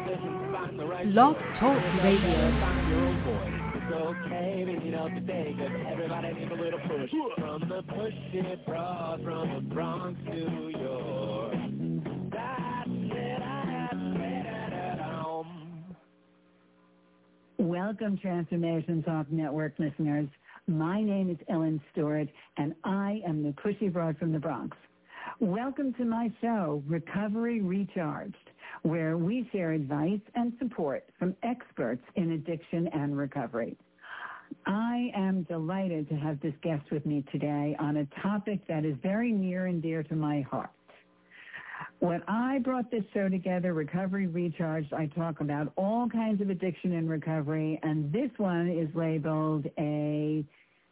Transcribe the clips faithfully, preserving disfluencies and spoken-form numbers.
Blog Talk Radio. It's okay to get up today, cause everybody needs a little push. From the push it brought from the Bronx, New York. That's it, I have it at home. Welcome, Transformation Talk Network listeners. My name is Ellen Stewart, and I am the pushy broad from the Bronx. Welcome to my show, Recovery Recharged, where we share advice and support from experts in addiction and recovery. I am delighted to have this guest with me today on a topic that is very near and dear to my heart. When I brought this show together, Recovery Recharged, I talk about all kinds of addiction and recovery, and this one is labeled a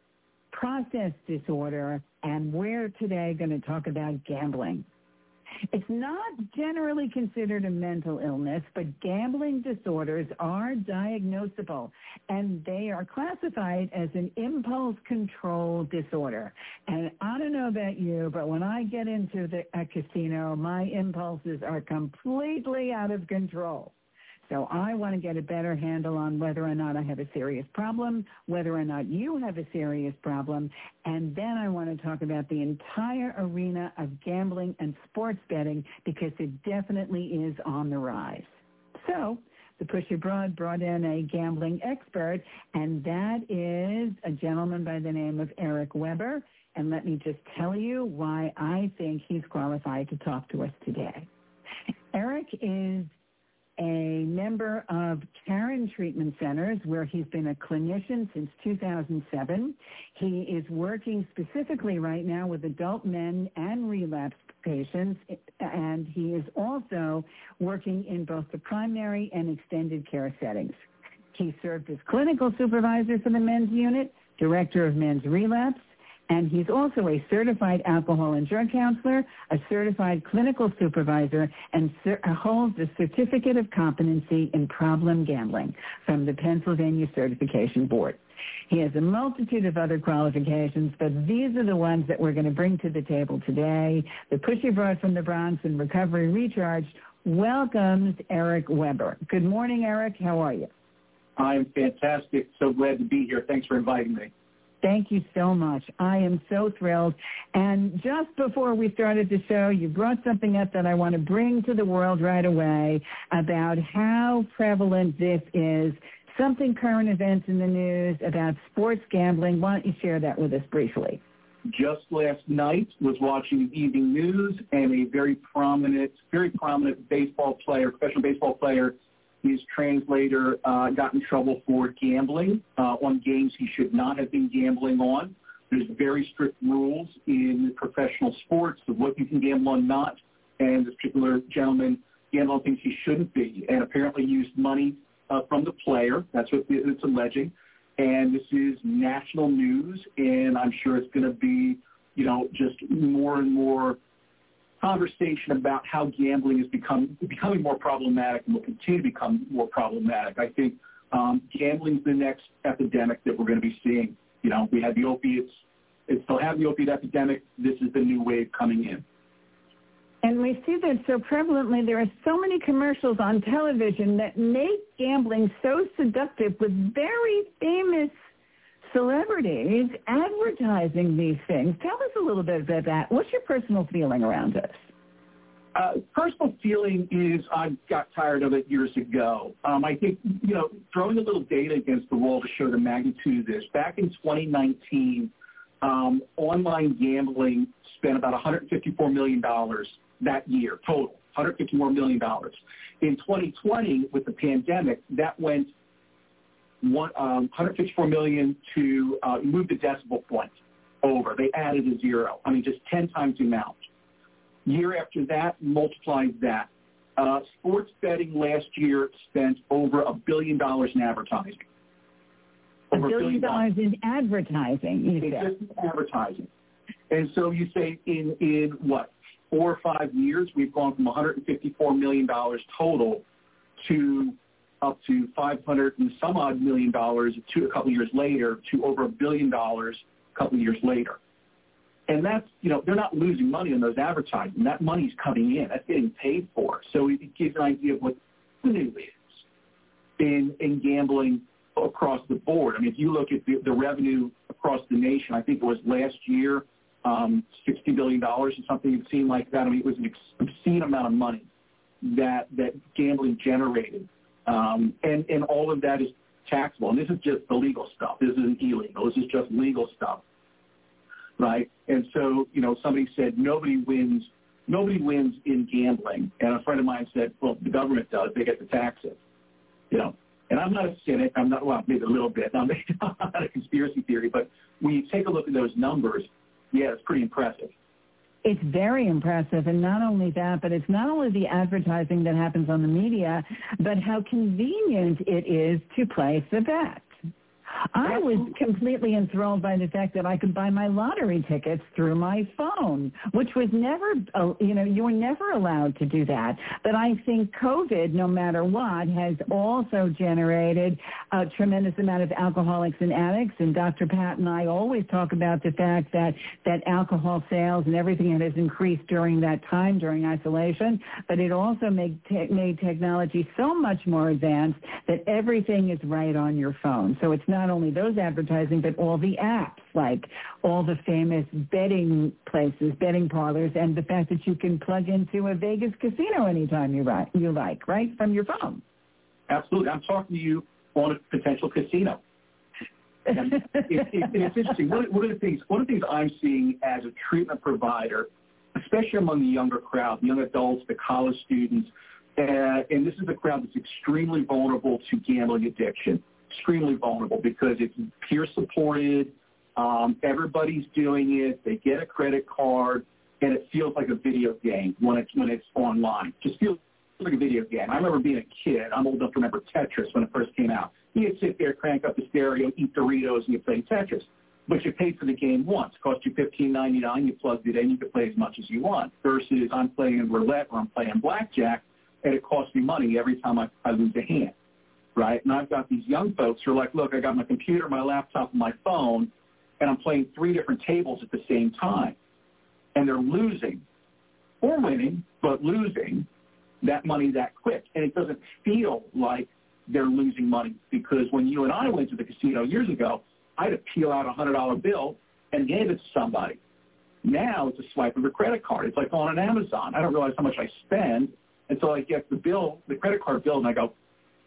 process disorder, and we're today going to talk about gambling. It's not generally considered a mental illness, but gambling disorders are diagnosable, and they are classified as an impulse control disorder. And I don't know about you, but when I get into the, a casino, my impulses are completely out of control. So I want to get a better handle on whether or not I have a serious problem, whether or not you have a serious problem, and then I want to talk about the entire arena of gambling and sports betting because it definitely is on the rise. So the Pusher Broad brought in a gambling expert, and that is a gentleman by the name of Eric Weber. And let me just tell you why I think he's qualified to talk to us today. Eric is a member of Caron Treatment Centers, where he's been a clinician since two thousand seven. He is working specifically right now with adult men and relapse patients, and he is also working in both the primary and extended care settings. He served as clinical supervisor for the men's unit, director of men's relapse, and he's also a certified alcohol and drug counselor, a certified clinical supervisor, and cer- holds a certificate of competency in problem gambling from the Pennsylvania Certification Board. He has a multitude of other qualifications, but these are the ones that we're going to bring to the table today. The Pushy Broad from the Bronx and Recovery Recharged welcomes Eric Weber. Good morning, Eric. How are you? I'm fantastic. So glad to be here. Thanks for inviting me. Thank you so much. I am so thrilled. And just before we started the show, you brought something up that I want to bring to the world right away about how prevalent this is. Something current events in the news about sports gambling. Why don't you share that with us briefly? Just last night was watching the evening news, and a very prominent, very prominent baseball player, professional baseball player, his translator uh, got in trouble for gambling uh, on games he should not have been gambling on. There's very strict rules in professional sports of what you can gamble on, not, and this particular gentleman gambled on things he shouldn't be, and apparently used money uh, from the player. That's what it's alleging. And this is national news, and I'm sure it's going to be, you know, just more and more conversation about how gambling is become, becoming more problematic and will continue to become more problematic. I think um, gambling is the next epidemic that we're going to be seeing. You know, we had the opiates. It's still have the opiate epidemic. This is the new wave coming in. And we see that so prevalently. There are so many commercials on television that make gambling so seductive with very famous celebrities advertising these things. Tell us a little bit about that. What's your personal feeling around this? Uh, personal feeling is I got tired of it years ago. Um, I think, you know, throwing a little data against the wall to show the magnitude of this. Back in twenty nineteen, um, online gambling spent about one hundred fifty-four million dollars that year, total, one hundred fifty-four million dollars. In twenty twenty, with the pandemic, that went One, um, one hundred fifty-four million dollars to uh, move the decimal point over. They added a zero. I mean, just ten times the amount. Year after that, multiplied that. Uh, sports betting last year spent over a billion dollars in advertising. Over a billion dollars in advertising, you said. Just advertising. And so you say in, in what, four or five years, we've gone from one hundred fifty-four million dollars total to up to five hundred and some odd million dollars to a couple years later to over a billion dollars a couple years later. And that's, you know, they're not losing money on those advertising. That money's coming in. That's getting paid for. So it gives an idea of what the new is. in, in gambling across the board. I mean, if you look at the, the revenue across the nation, I think it was last year, um, sixty billion dollars or something. It seemed like that. I mean, it was an obscene amount of money that that gambling generated. Um, and, and all of that is taxable. And this is just the legal stuff. This isn't illegal. This is just legal stuff, right? And so, you know, somebody said nobody wins nobody wins in gambling. And a friend of mine said, well, the government does. They get to tax it, you know. And I'm not a cynic. I'm not, well, maybe a little bit. I'm not a conspiracy theory. But when you take a look at those numbers, yeah, it's pretty impressive. It's very impressive, and not only that, but it's not only the advertising that happens on the media, but how convenient it is to place a bet. I was completely enthralled by the fact that I could buy my lottery tickets through my phone, which was never, uh, you know, you were never allowed to do that. But I think COVID, no matter what, has also generated a tremendous amount of alcoholics and addicts. And Doctor Pat and I always talk about the fact that, that alcohol sales and everything has increased during that time, during isolation. But it also made, te- made technology so much more advanced that everything is right on your phone. So it's not Not only those advertising, but all the apps, like all the famous betting places, betting parlors, and the fact that you can plug into a Vegas casino anytime you, right, you like, right, from your phone. Absolutely. I'm talking to you on a potential casino. And it, it, it, it's interesting. One, one, of the things, one of the things I'm seeing as a treatment provider, especially among the younger crowd, young adults, the college students, uh, and this is a crowd that's extremely vulnerable to gambling addiction. Extremely vulnerable because it's peer supported. Um, everybody's doing it. They get a credit card, and it feels like a video game when it's when it's online. It just feels like a video game. I remember being a kid. I'm old enough to remember Tetris when it first came out. You'd sit there, crank up the stereo, eat Doritos, and you play Tetris. But you paid for the game once. It cost you fifteen ninety-nine. You plugged it in. You could play as much as you want. Versus I'm playing roulette or I'm playing blackjack, and it costs me money every time I, I lose a hand. Right? And I've got these young folks who are like, look, I got my computer, my laptop, and my phone, and I'm playing three different tables at the same time. And they're losing, or winning, but losing that money that quick. And it doesn't feel like they're losing money because when you and I went to the casino years ago, I had to peel out a one hundred dollar bill and gave it to somebody. Now it's a swipe of a credit card. It's like on an Amazon. I don't realize how much I spend until I get the bill, the credit card bill, and I go,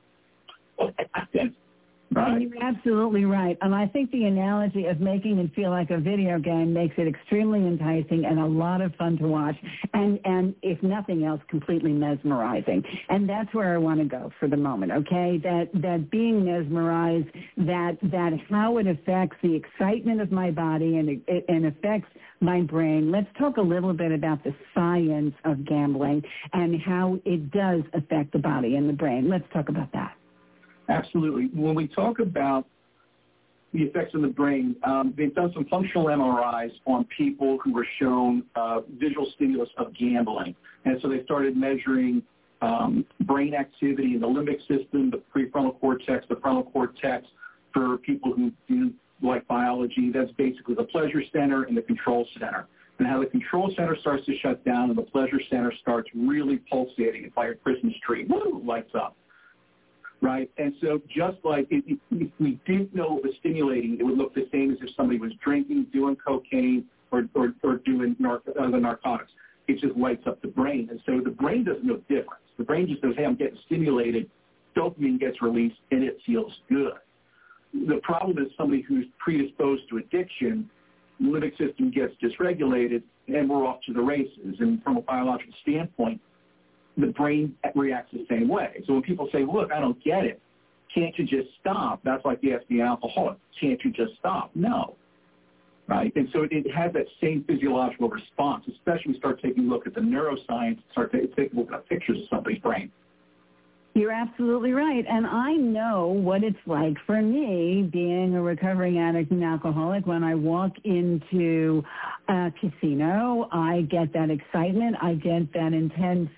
right. And you're absolutely right. And I think the analogy of making it feel like a video game makes it extremely enticing and a lot of fun to watch. And, and if nothing else, completely mesmerizing. And that's where I want to go for the moment, okay? That, that being mesmerized, that, that how it affects the excitement of my body and it, it and affects my brain. Let's talk a little bit about the science of gambling and how it does affect the body and the brain. Let's talk about that. Absolutely. When we talk about the effects on the brain, um, they've done some functional M R Is on people who were shown uh, visual stimulus of gambling. And so they started measuring um, brain activity in the limbic system, the prefrontal cortex, the frontal cortex for people who do like biology. That's basically the pleasure center and the control center. And how the control center starts to shut down and the pleasure center starts really pulsating. It's like a Christmas tree. Woo, lights up. Right, and so just like if, if we didn't know it was stimulating, it would look the same as if somebody was drinking, doing cocaine, or or, or doing nar- uh, the narcotics. It just lights up the brain, and so the brain doesn't know the difference. The brain just goes, hey, I'm getting stimulated, dopamine gets released, and it feels good. The problem is somebody who's predisposed to addiction, the limbic system gets dysregulated, and we're off to the races. And from a biological standpoint, the brain reacts the same way. So when people say, look, I don't get it, can't you just stop? That's like asking an alcoholic, can't you just stop? No. Right? And so it has that same physiological response, especially when we start taking a look at the neuroscience, start taking a look at pictures of somebody's brain. You're absolutely right. And I know what it's like for me being a recovering addict and alcoholic. When I walk into a casino, I get that excitement. I get that intense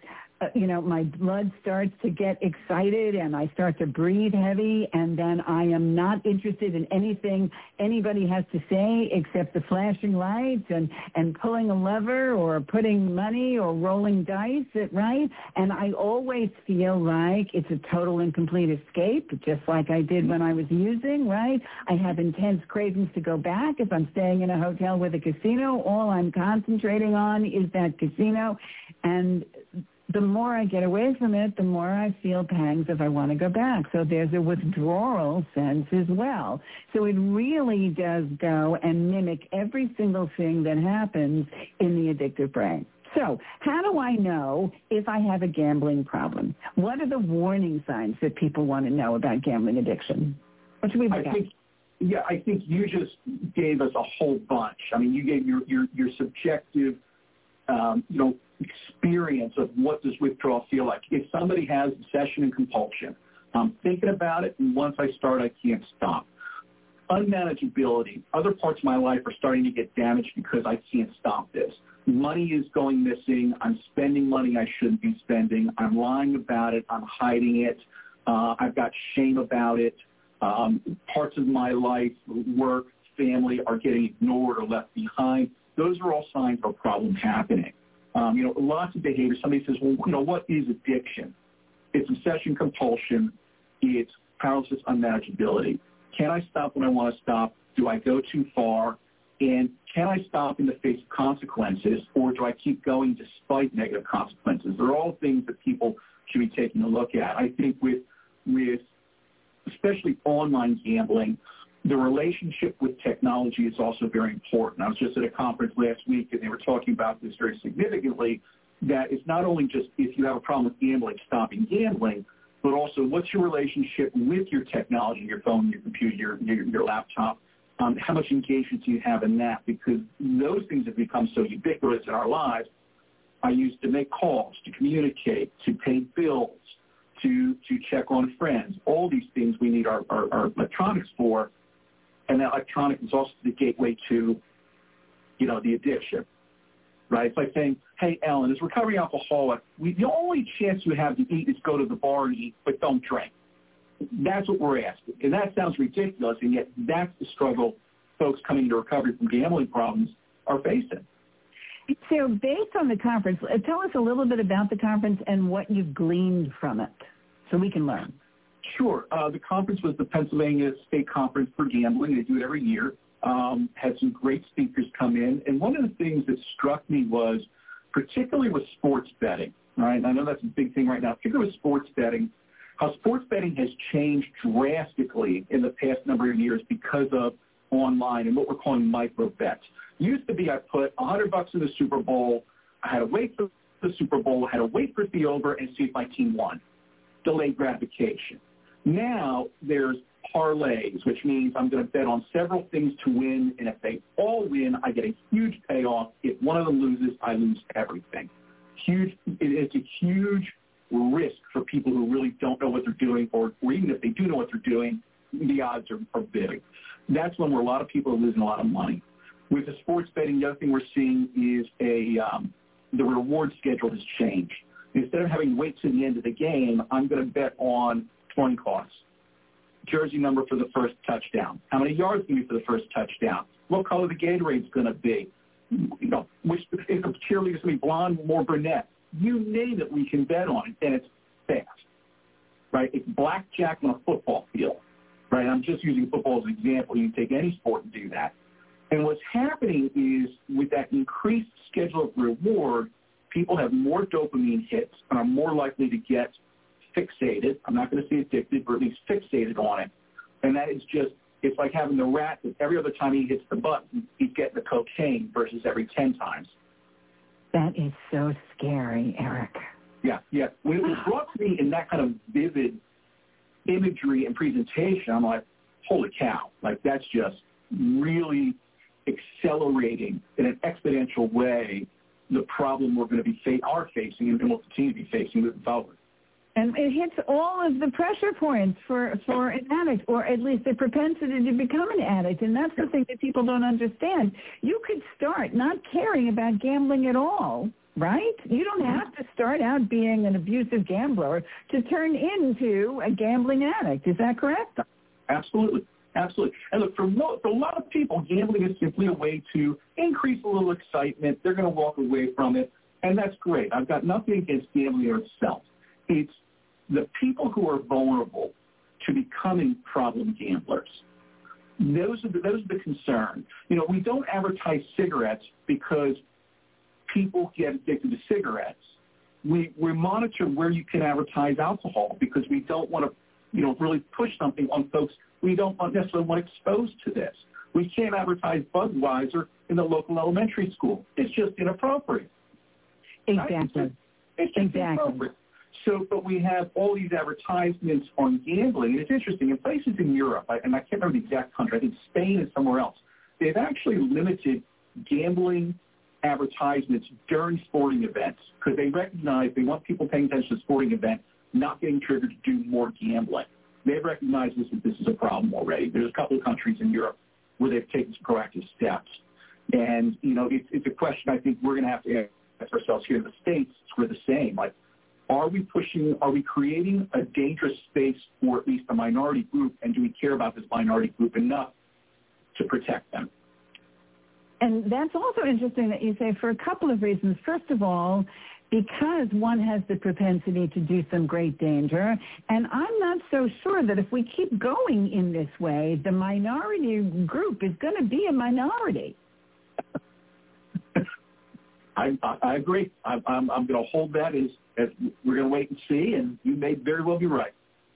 uh, you know, my blood starts to get excited and I start to breathe heavy, and then I am not interested in anything anybody has to say except the flashing lights and, and pulling a lever or putting money or rolling dice, right? And I always feel like it's a total and complete escape, just like I did when I was using, right? I have intense cravings to go back. If I'm staying in a hotel with a casino, all I'm concentrating on is that casino. And the more I get away from it, the more I feel pangs if I want to go back. So there's a withdrawal sense as well. So it really does go and mimic every single thing that happens in the addictive brain. So how do I know if I have a gambling problem? What are the warning signs that people want to know about gambling addiction? What should we look I at? think, yeah, I think you just gave us a whole bunch. I mean, you gave your, your, your subjective, um, you know, experience of what does withdrawal feel like. If somebody has obsession and compulsion, I'm thinking about it, and once I start, I can't stop. Unmanageability. Other parts of my life are starting to get damaged because I can't stop this. Money is going missing. I'm spending money I shouldn't be spending. I'm lying about it. I'm hiding it. Uh, I've got shame about it. Um, parts of my life, work, family are getting ignored or left behind. Those are all signs of a problem happening. Um, you know, lots of behavior. Somebody says, well, you know, what is addiction? It's obsession, compulsion. It's paralysis, unmanageability. Can I stop when I want to stop? Do I go too far? And can I stop in the face of consequences, or do I keep going despite negative consequences? They're all things that people should be taking a look at. I think with, with especially online gambling, the relationship with technology is also very important. I was just at a conference last week, and they were talking about this very significantly, that it's not only just if you have a problem with gambling, stopping gambling, but also what's your relationship with your technology, your phone, your computer, your, your, your laptop. Um, how much engagement do you have in that? Because those things have become so ubiquitous in our lives. I used to make calls, to communicate, to pay bills, to to check on friends. All these things we need our, our, our electronics for. And that electronic is also the gateway to, you know, the addiction, right? It's like saying, hey, Ellen, as recovering alcoholic, we, the only chance you have to eat is go to the bar and eat, but don't drink. That's what we're asking. And that sounds ridiculous, and yet that's the struggle folks coming to recovery from gambling problems are facing. So based on the conference, tell us a little bit about the conference and what you've gleaned from it so we can learn. Sure. Uh, the conference was the Pennsylvania State Conference for Gambling. They do it every year. Um, had some great speakers come in. And one of the things that struck me was, particularly with sports betting, right? And I know that's a big thing right now, particularly with sports betting, how sports betting has changed drastically in the past number of years because of online and what we're calling micro bets. Used to be I put one hundred bucks in the Super Bowl, I had to wait for the Super Bowl, I had to wait for it to be over and see if my team won. Delayed gratification. Now there's parlays, which means I'm going to bet on several things to win, and if they all win, I get a huge payoff. If one of them loses, I lose everything. Huge. It's a huge risk for people who really don't know what they're doing, or, or even if they do know what they're doing, the odds are, are big. That's when where a lot of people are losing a lot of money. With the sports betting, the other thing we're seeing is a um, the reward schedule has changed. Instead of having to wait to the end of the game, I'm going to bet on coin costs, jersey number for the first touchdown, how many yards going to be for the first touchdown, what color the Gatorade's going to be, you know, which if the cheerleader's going to be blonde or more brunette. You name it, we can bet on it, and it's fast, right? It's blackjack on a football field, right? I'm just using football as an example. You can take any sport and do that. And what's happening is with that increased schedule of reward, people have more dopamine hits and are more likely to get fixated. I'm not going to say addicted, but at least fixated on it. And that is just, it's like having the rat that every other time he hits the button, he's getting the cocaine versus every ten times. That is so scary, Eric. Yeah, yeah. When it was brought to me in that kind of vivid imagery and presentation, I'm like, holy cow. Like, that's just really accelerating in an exponential way the problem we're going to be fa- are facing and will continue to be facing moving forward. And it hits all of the pressure points for, for an addict, or at least the propensity to become an addict. And that's the thing that people don't understand. You could start not caring about gambling at all, right? You don't have to start out being an abusive gambler to turn into a gambling addict. Is that correct? Absolutely. Absolutely. And look, for, mo- for a lot of people, gambling is simply a way to increase a little excitement. They're going to walk away from it, and that's great. I've got nothing against gambling itself. It's the people who are vulnerable to becoming problem gamblers. Those are the, those are the concern. You know, we don't advertise cigarettes because people get addicted to cigarettes. We we monitor where you can advertise alcohol because we don't want to, you know, really push something on folks we don't necessarily want exposed to this. We can't advertise Budweiser in the local elementary school. It's just inappropriate. Exactly. Right? It's just, it's just exactly. inappropriate. So, but we have all these advertisements on gambling, and it's interesting. In places in Europe, I, and I can't remember the exact country, I think Spain and somewhere else, they've actually limited gambling advertisements during sporting events because they recognize they want people paying attention to sporting events, not getting triggered to do more gambling. They've recognized this, that this is a problem already. There's a couple of countries in Europe where they've taken some proactive steps. And, you know, it's, it's a question I think we're going to have to ask ourselves here in the States. We're the same. Like, are we pushing, are we creating a dangerous space for at least a minority group, and do we care about this minority group enough to protect them? And that's also interesting that you say for a couple of reasons. First of all, because one has the propensity to do some great danger, and I'm not so sure that if we keep going in this way, the minority group is going to be a minority. I, I, I agree. I, I'm, I'm going to hold that as, as we're going to wait and see, and you may very well be right.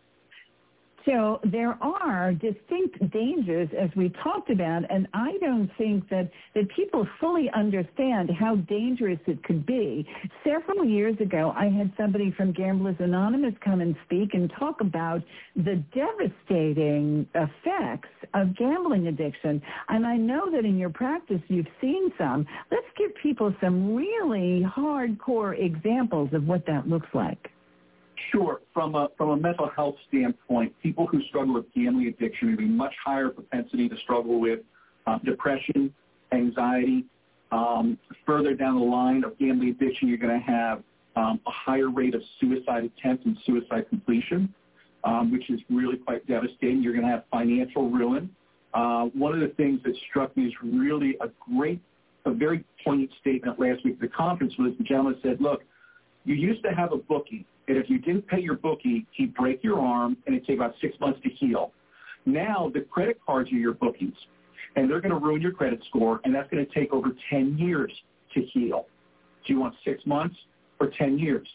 So there are distinct dangers, as we talked about, and I don't think that, that people fully understand how dangerous it could be. Several years ago, I had somebody from Gamblers Anonymous come and speak and talk about the devastating effects of gambling addiction. And I know that in your practice you've seen some. Let's give people some really hardcore examples of what that looks like. Sure. From a from a mental health standpoint, people who struggle with gambling addiction have a much higher propensity to struggle with uh, depression, anxiety. Um, further down the line of gambling addiction, you're going to have um, a higher rate of suicide attempts and suicide completion, um, which is really quite devastating. You're going to have financial ruin. Uh, one of the things that struck me is really a great, a very poignant statement last week at the conference was the gentleman said, look, you used to have a bookie, and if you didn't pay your bookie, he'd break your arm, and it'd take about six months to heal. Now the credit cards are your bookies, and they're going to ruin your credit score, and that's going to take over ten years to heal. Do you want six months or ten years?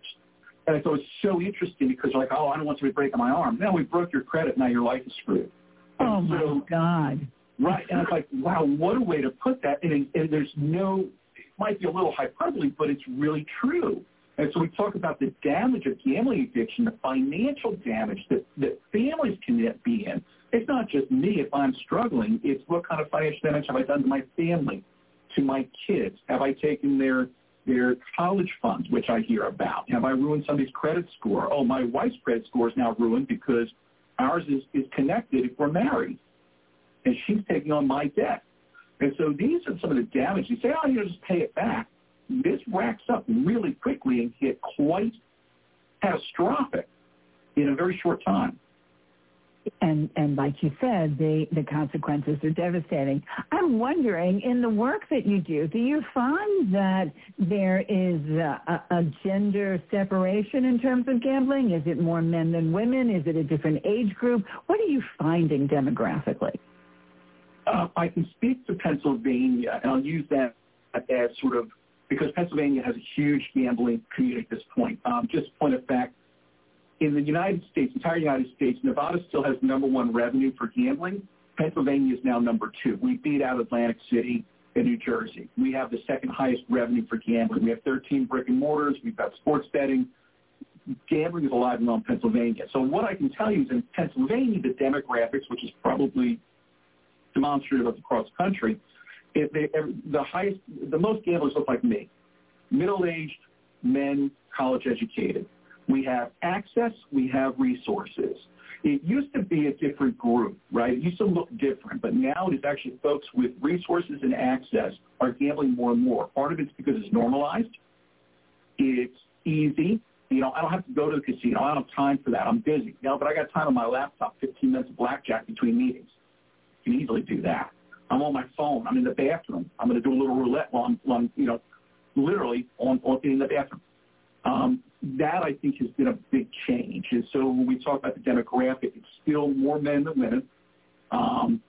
And I thought it was so interesting because you're like, oh, I don't want somebody breaking my arm. Now we broke your credit, now your life is screwed. Oh, so, my God. Right, and I was like, wow, what a way to put that. And, and there's no, it might be a little hyperbole, but it's really true. And so we talk about the damage of gambling addiction, the financial damage that, that families can be in. It's not just me if I'm struggling. It's what kind of financial damage have I done to my family, to my kids? Have I taken their their college funds, which I hear about? Have I ruined somebody's credit score? Oh, my wife's credit score is now ruined because ours is, is connected if we're married, and she's taking on my debt. And so these are some of the damage. You say, oh, you know, just pay it back. This racks up really quickly and get quite catastrophic in a very short time. And and like you said, the, the consequences are devastating. I'm wondering, in the work that you do, do you find that there is a, a gender separation in terms of gambling? Is it more men than women? Is it a different age group? What are you finding demographically? Uh, I can speak to Pennsylvania, and I'll use that as sort of, because Pennsylvania has a huge gambling community at this point. Um, just point of fact, in the United States, entire United States, Nevada still has number one revenue for gambling. Pennsylvania is now number two. We beat out Atlantic City and New Jersey. We have the second highest revenue for gambling. We have thirteen brick and mortars. We've got sports betting. Gambling is alive and well in Pennsylvania. So what I can tell you is in Pennsylvania, the demographics, which is probably demonstrative of across the country, It, they, the highest, the most gamblers look like me, middle-aged men, college-educated. We have access, we have resources. It used to be a different group, right? It used to look different, but now it is actually folks with resources and access are gambling more and more. Part of it's because it's normalized. It's easy. You know, I don't have to go to the casino. I don't have time for that. I'm busy. You know, but I got time on my laptop, fifteen minutes of blackjack between meetings. You can easily do that. I'm on my phone. I'm in the bathroom. I'm going to do a little roulette while I'm, while I'm you know, literally on, on in the bathroom. Um, that, I think, has been a big change. And so when we talk about the demographic, it's still more men than women, um,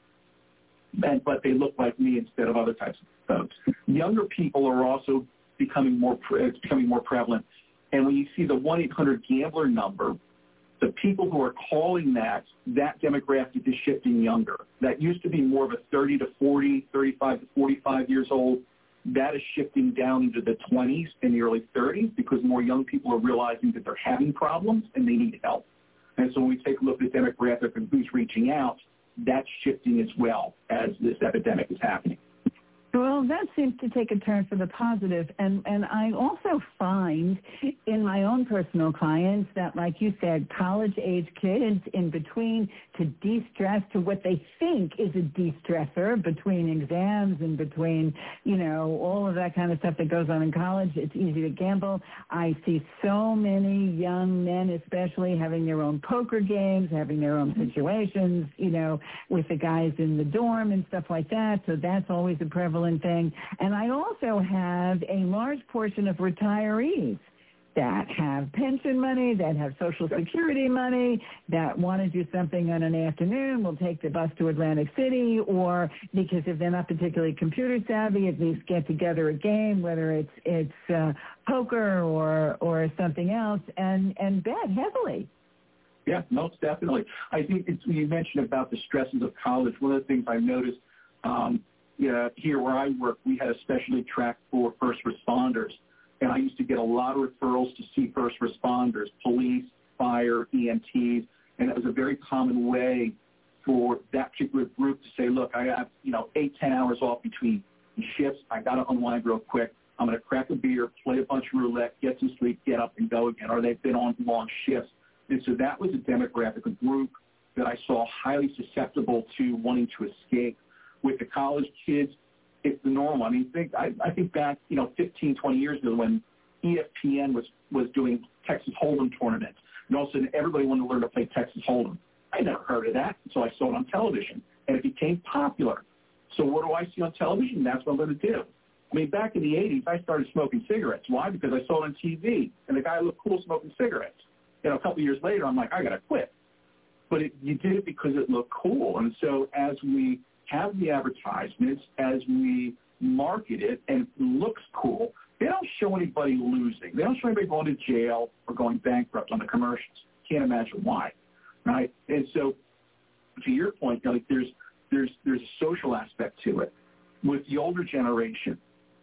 and, but they look like me instead of other types of folks. Younger people are also becoming more pre- it's becoming more prevalent. And when you see the one eight hundred gambler number, the people who are calling that, that demographic is shifting younger. That used to be more of a thirty to forty, thirty-five to forty-five years old. That is shifting down into the twenties and the early thirties because more young people are realizing that they're having problems and they need help. And so when we take a look at the demographic and who's reaching out, that's shifting as well as this epidemic is happening. Well, that seems to take a turn for the positive. And, and I also find in my own personal clients that, like you said, college-age kids in between to de-stress to what they think is a de-stressor between exams and between, you know, all of that kind of stuff that goes on in college. It's easy to gamble. I see so many young men especially having their own poker games, having their own situations, you know, with the guys in the dorm and stuff like that. So that's always a prevalent thing. And I also have a large portion of retirees that have pension money, that have Social Security money, that want to do something on an afternoon, will take the bus to Atlantic City, or because if they're not particularly computer savvy, at least get together a game, whether it's it's uh, poker or or something else, and, and bet heavily. Yeah, most definitely. I think it's, you mentioned about the stresses of college. One of the things I noticed um, Yeah, here where I work, we had a specialty track for first responders, and I used to get a lot of referrals to see first responders, police, fire, E M Ts, and it was a very common way for that particular group to say, look, I have, you know, eight, ten hours off between shifts. I got to unwind real quick. I'm going to crack a beer, play a bunch of roulette, get some sleep, get up and go again, or they've been on long shifts. And so that was a demographic, a group that I saw highly susceptible to wanting to escape. With the college kids, it's the normal. I mean, think I, I think back, you know, fifteen, twenty years ago when E S P N was, was doing Texas Hold'em tournaments, and all of a sudden everybody wanted to learn to play Texas Hold'em. I never heard of that, so I saw it on television, and it became popular. So what do I see on television? That's what I'm going to do. I mean, back in the eighties, I started smoking cigarettes. Why? Because I saw it on T V, and the guy looked cool smoking cigarettes. You know, a couple of years later, I'm like, I got to quit. But it, you did it because it looked cool, and so as we have the advertisements, as we market it, and it looks cool, they don't show anybody losing. They don't show anybody going to jail or going bankrupt on the commercials. Can't imagine why, right? And so, to your point, you know, like there's there's there's a social aspect to it. With the older generation,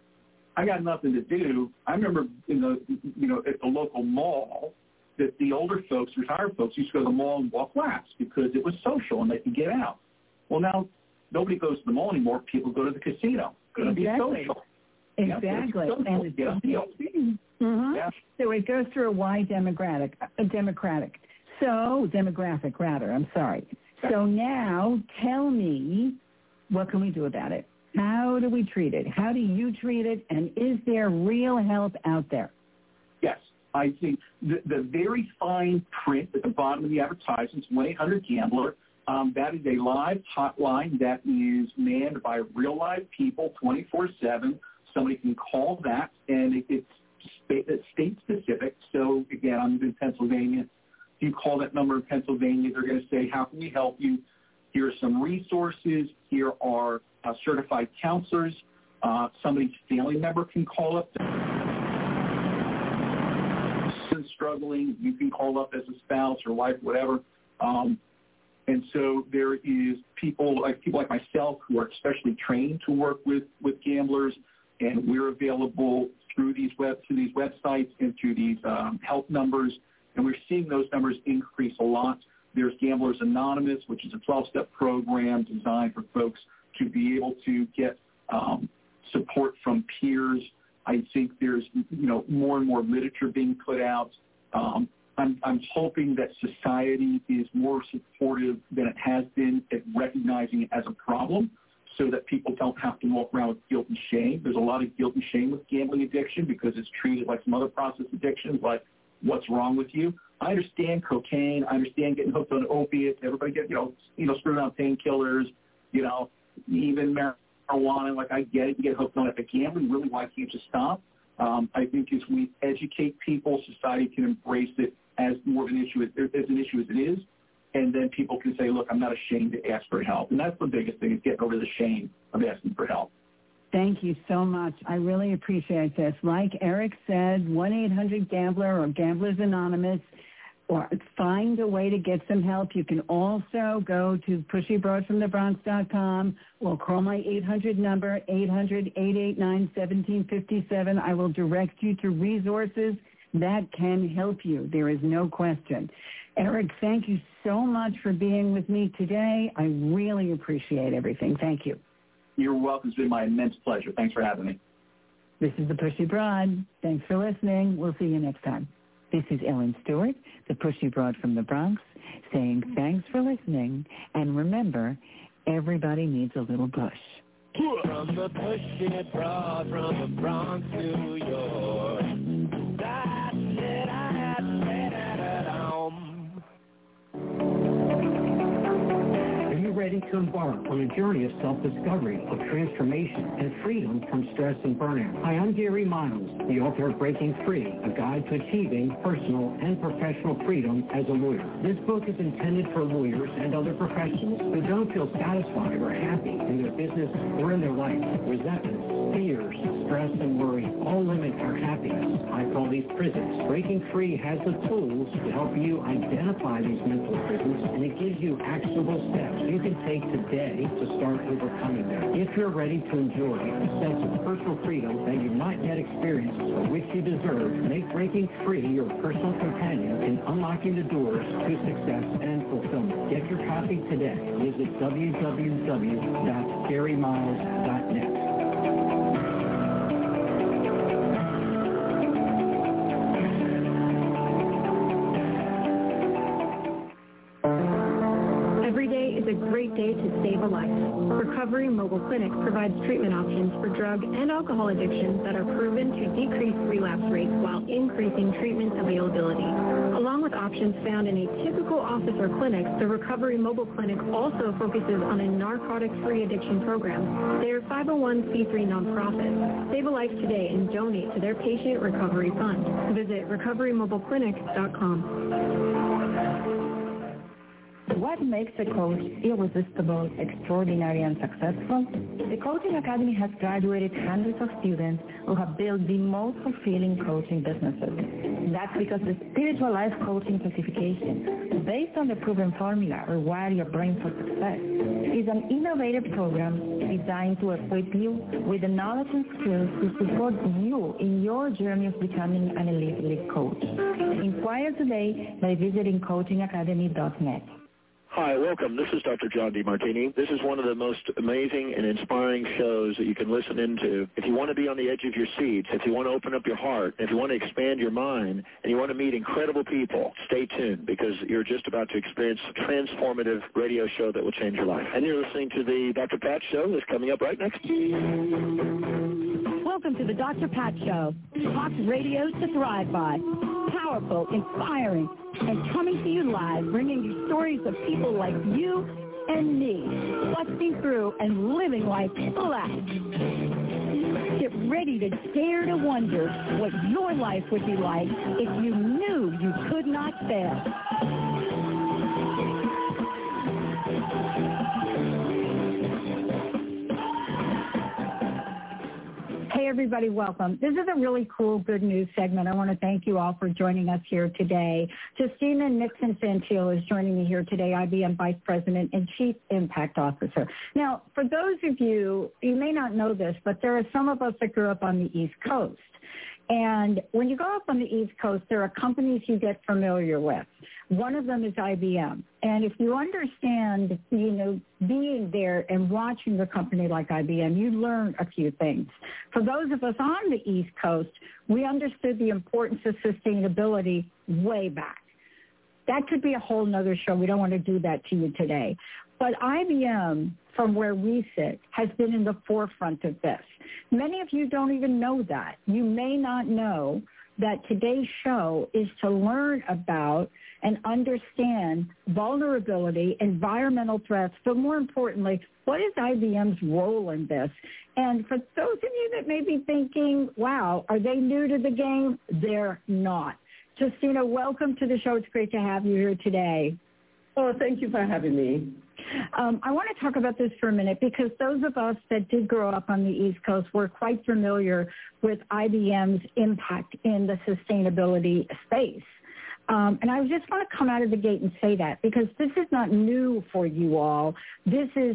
I got nothing to do. I remember in the you know at the local mall that the older folks, retired folks, used to go to the mall and walk laps because it was social and they could get out. Well, now nobody goes to the mall anymore. People go to the casino. Going to Exactly. be social. Exactly. Yeah, And it's, yeah, mm-hmm. yeah. So it goes through a wide demographic, a democratic. So, demographic rather, I'm sorry. So now tell me, what can we do about it? How do we treat it? How do you treat it? And is there real help out there? Yes. I think the, the very fine print at the bottom of the advertisements, one eight hundred gambler, Um, that is a live hotline that is manned by real live people twenty-four seven. Somebody can call that, and it, it's, it's state-specific. So, again, I'm in Pennsylvania. If you call that number in Pennsylvania, they're going to say, how can we help you? Here are some resources. Here are uh, certified counselors. Uh, somebody's family member can call up. Struggling, you can call up as a spouse or wife, whatever. Um, And so there is people like people like myself who are especially trained to work with, with gamblers, and we're available through these web through these websites and through these um, help numbers, and we're seeing those numbers increase a lot. There's Gamblers Anonymous, which is a twelve-step program designed for folks to be able to get um, support from peers. I think there's you know more and more literature being put out. Um, I'm, I'm hoping that society is more supportive than it has been at recognizing it as a problem. so that people don't have to walk around with guilt and shame. There's a lot of guilt and shame with gambling addiction because it's treated like some other process addictions, like what's wrong with you. I understand cocaine. I understand getting hooked on opiates. Everybody get, you know, you know, screwed on painkillers, you know, even marijuana. Like, I get it. You get hooked on it. But gambling, really, why can't you stop? Um, I think as we educate people, society can embrace it as more of an issue, as, as an issue as it is. And then people can say, look, I'm not ashamed to ask for help. And that's the biggest thing, is getting over the shame of asking for help. Thank you so much. I really appreciate this. Like Eric said, one eight hundred gambler or Gamblers Anonymous, or find a way to get some help. You can also go to pushy broad from the bronx dot com or call my eight hundred number, eight hundred, eight eight nine, one seven five seven. I will direct you to resources that can help you. There is no question. Eric, thank you so much for being with me today. I really appreciate everything. Thank you. You're welcome. It's been my immense pleasure. Thanks for having me. This is the Pushy Broad. Thanks for listening. We'll see you next time. This is Ellen Stewart, the Pushy Broad from the Bronx, saying thanks for listening. And remember, everybody needs a little push. From the Pushy Broad from the Bronx, New York. That's it, I had to say that at home. Are you ready to embark on a journey of self-discovery, of transformation, and freedom from stress and burnout? Hi, I'm Gary Miles, the author of Breaking Free, a guide to achieving personal and professional freedom as a lawyer. This book is intended for lawyers and other professionals who don't feel satisfied or happy in their business or in their life. Resentment, fears, stress, and worry all limit our happiness. I call these prisons. Breaking Free has the tools to help you identify these mental prisons, and it gives you actionable steps you can take today to start overcoming them. If you're ready to enjoy a sense of personal freedom that you've not yet experienced or which you deserve, make Breaking Free your personal companion in unlocking the doors to success and fulfillment. Get your copy today. Visit w w w dot gary miles dot net. A great day to save a life. Recovery Mobile Clinic provides treatment options for drug and alcohol addictions that are proven to decrease relapse rates while increasing treatment availability. Along with options found in a typical office or clinic, the Recovery Mobile Clinic also focuses on a narcotic-free addiction program. They are five oh one c three nonprofit. Save a life today and donate to their patient recovery fund. Visit recovery mobile clinic dot com. What makes a coach irresistible, extraordinary, and successful? The Coaching Academy has graduated hundreds of students who have built the most fulfilling coaching businesses. That's because the Spiritual Life Coaching certification, based on the proven formula, Rewire Your Brain for Success, is an innovative program designed to equip you with the knowledge and skills to support you in your journey of becoming an elite league coach. Inquire today by visiting coaching academy dot net. Hi, welcome. This is Doctor John DeMartini. This is one of the most amazing and inspiring shows that you can listen into. If you want to be on the edge of your seats, if you want to open up your heart, if you want to expand your mind, and you want to meet incredible people, stay tuned, because you're just about to experience a transformative radio show that will change your life. And you're listening to the Doctor Pat Show that's coming up right next. Welcome to the Doctor Pat Show. Talk radio to thrive by. Powerful, inspiring, and coming to you live, bringing you stories of people like you and me, busting through and living life full out. Get ready to dare to wonder what your life would be like if you knew you could not fail. Hey, everybody, welcome. This is a really cool good news segment. I want to thank you all for joining us here today. Justina Nixon Fantil is joining me here today, I B M Vice President and Chief Impact Officer. Now, for those of you, you may not know this, but there are some of us that grew up on the East Coast. And when you go up on the East Coast, there are companies you get familiar with. One of them is I B M. And if you understand, you know, being there and watching a company like I B M, you learn a few things. For those of us on the East Coast, we understood the importance of sustainability way back. That could be a whole nother show. We don't want to do that to you today. But I B M from where we sit, has been in the forefront of this. Many of you don't even know that. You may not know that today's show is to learn about and understand vulnerability, environmental threats, but more importantly, what is I B M's role in this? And for those of you that may be thinking, wow, are they new to the game? They're not. Justina, welcome to the show. It's great to have you here today. Oh, thank you for having me. Um, I want to talk about this for a minute because those of us that did grow up on the East Coast were quite familiar with I B M's impact in the sustainability space. Um, and I just want to come out of the gate and say that because this is not new for you all. This is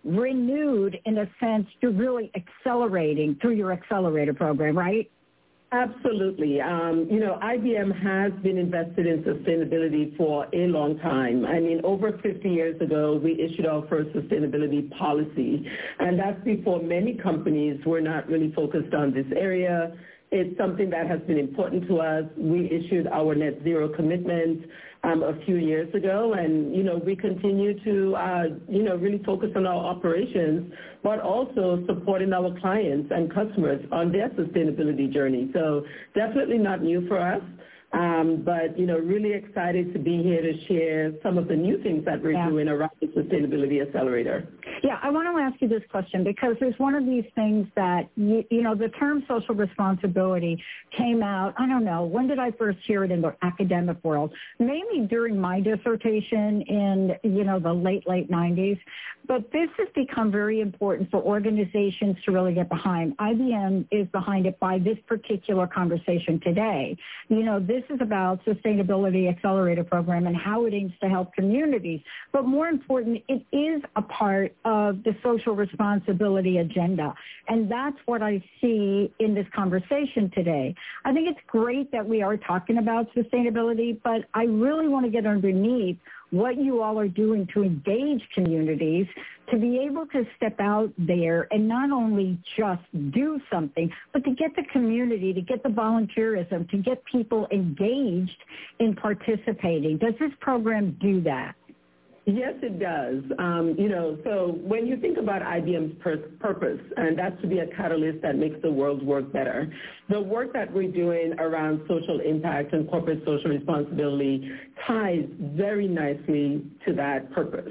renewed in a sense. You're really accelerating through your accelerator program, right? Absolutely. Um, you know, I B M has been invested in sustainability for a long time. I mean, over fifty years ago, we issued our first sustainability policy, and that's before many companies were not really focused on this area. It's something that has been important to us. We issued our net zero commitment um, a few years ago, and, you know, we continue to, uh, you know, really focus on our operations, but also supporting our clients and customers on their sustainability journey. So definitely not new for us. Um, but, you know, really excited to be here to share some of the new things that we're yeah. doing around the Sustainability Accelerator. Yeah, I want to ask you this question because there's one of these things that, you, you know, the term social responsibility came out, I don't know, when did I first hear it in the academic world? Mainly during my dissertation in, you know, the late, late nineties. But this has become very important for organizations to really get behind. I B M is behind it by this particular conversation today. You know, this is about Sustainability Accelerator Program and how it aims to help communities. But more important, it is a part of the social responsibility agenda. And that's what I see in this conversation today. I think it's great that we are talking about sustainability, but I really want to get underneath what you all are doing to engage communities to be able to step out there and not only just do something, but to get the community, to get the volunteerism, to get people engaged in participating. Does this program do that? Yes, it does. Um, you know, so when you think about I B M's pur- purpose, and that's to be a catalyst that makes the world work better, the work that we're doing around social impact and corporate social responsibility ties very nicely to that purpose.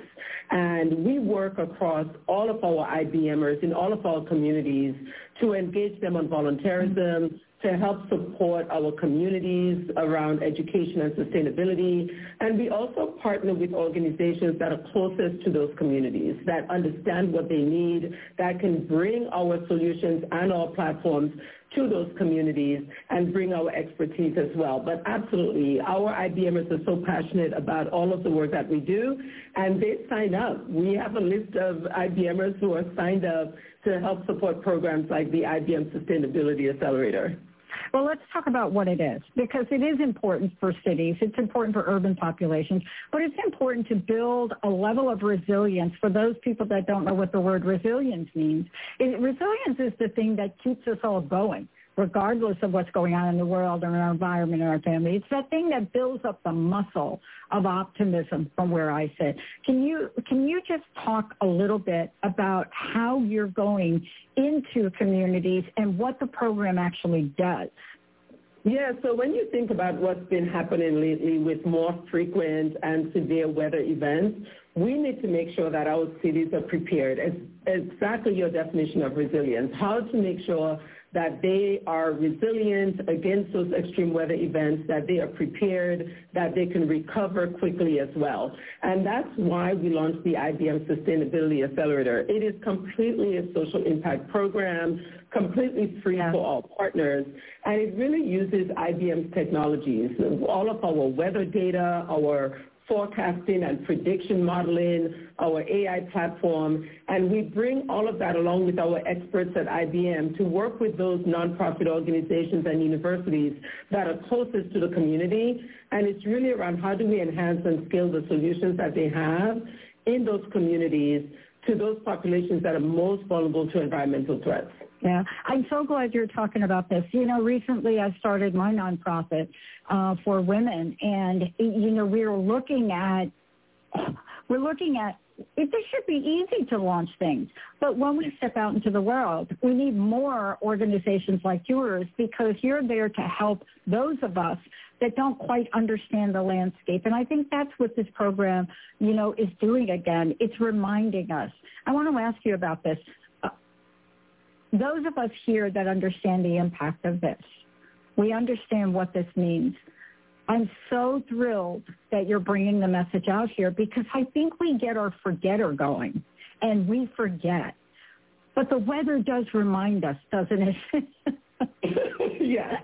And we work across all of our I B Mers in all of our communities to engage them on volunteerism, to help support our communities around education and sustainability. And we also partner with organizations that are closest to those communities, that understand what they need, that can bring our solutions and our platforms to those communities and bring our expertise as well. But absolutely, our I B Mers are so passionate about all of the work that we do, and they sign up. We have a list of I B Mers who are signed up to help support programs like the I B M Sustainability Accelerator. Well, let's talk about what it is, because it is important for cities. It's important for urban populations, but it's important to build a level of resilience for those people that don't know what the word resilience means. It, resilience is the thing that keeps us all going, regardless of what's going on in the world or in our environment or our family. It's that thing that builds up the muscle of optimism from where I sit. Can you can you just talk a little bit about how you're going into communities and what the program actually does? Yeah, so when you think about what's been happening lately with more frequent and severe weather events, we need to make sure that our cities are prepared. It's exactly your definition of resilience, how to make sure that they are resilient against those extreme weather events, that they are prepared, that they can recover quickly as well. And that's why we launched the I B M Sustainability Accelerator. It is completely a social impact program, completely free yeah. for all partners, and it really uses I B M's technologies, all of our weather data, our forecasting and prediction modeling, our A I platform, and we bring all of that along with our experts at I B M to work with those nonprofit organizations and universities that are closest to the community. And it's really around how do we enhance and scale the solutions that they have in those communities to those populations that are most vulnerable to environmental threats. Yeah, I'm so glad you're talking about this. You know, recently I started my nonprofit uh, for women, and, you know, we're looking at we're looking at it, this should be easy to launch things. But when we step out into the world, we need more organizations like yours because you're there to help those of us that don't quite understand the landscape. And I think that's what this program, you know, is doing again. It's reminding us. I want to ask you about this. Uh, those of us here that understand the impact of this, we understand what this means. I'm so thrilled that you're bringing the message out here because I think we get our forgetter going and we forget. But the weather does remind us, doesn't it? Yeah.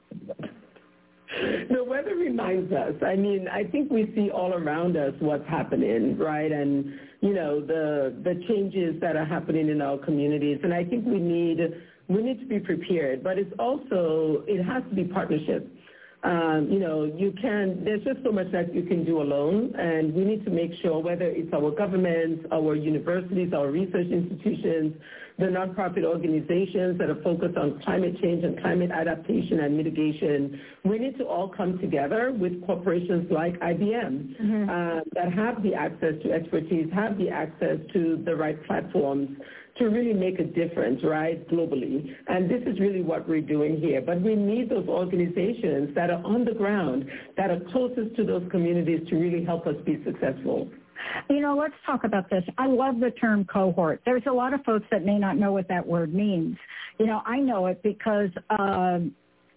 The weather reminds us. I mean, I think we see all around us what's happening, right? And, you know, the the changes that are happening in our communities. And I think we need we need to be prepared. But it's also, it has to be partnership. Um, you know, you can, there's just so much that you can do alone, and we need to make sure whether it's our governments, our universities, our research institutions, the nonprofit organizations that are focused on climate change and climate adaptation and mitigation, we need to all come together with corporations like I B M mm-hmm. uh, that have the access to expertise, have the access to the right platforms to really make a difference, right, globally. And this is really what we're doing here. But we need those organizations that are on the ground, that are closest to those communities to really help us be successful. You know, let's talk about this. I love the term cohort. There's a lot of folks that may not know what that word means. You know, I know it because um,